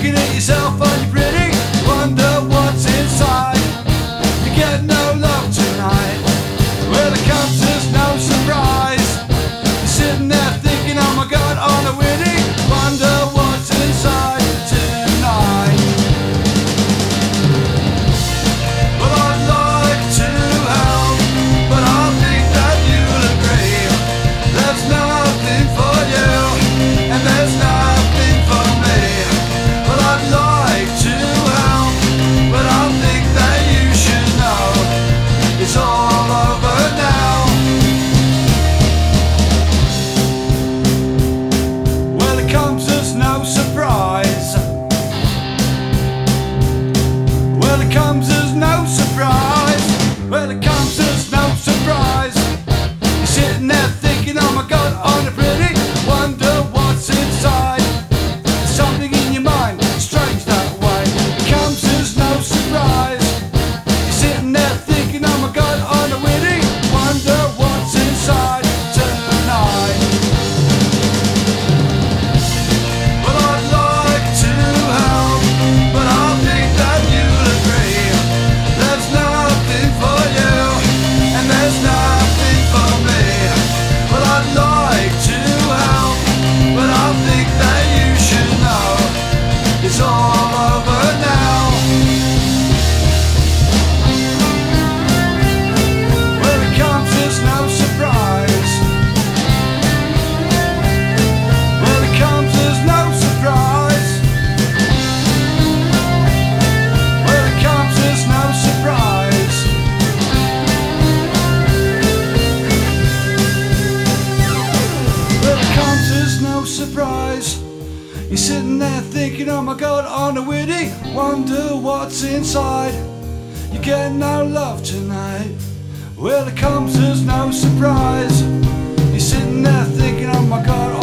looking at yourself and you're pretty, wonder what's inside. You get no love tonight. Well, it comes as no surprise. You're sitting there thinking, oh my God, on a witty, wonder what's inside tonight. Well, I'd like to help, but I think that you'll agree. There's nothing for you, and there's nothing for me. Well, I'd like to help, but I think that you should know it's all over now. Well, it comes as no surprise. Well, it comes as no surprise. Well, it comes as no surprise. You're sitting there thinking, oh my God, on a pretty, wonder what's inside. There's something in your mind, strange that way. It comes as no surprise. You're sitting there thinking, oh my God, on a witty, wonder what's inside tonight. Well, I'd like to help, but I think that you'll agree. There's nothing for you, and there's nothing for me. Well, I'd like to help, but I think that you should know it's all over now. Well, it comes as no surprise. Well, it comes as no surprise. Well, it comes as no surprise. Well, it comes as no surprise. You're sitting there thinking, oh my God, on a witty, wonder what's inside. You get no love tonight. Well, it comes as no surprise. You're sitting there thinking, oh my God,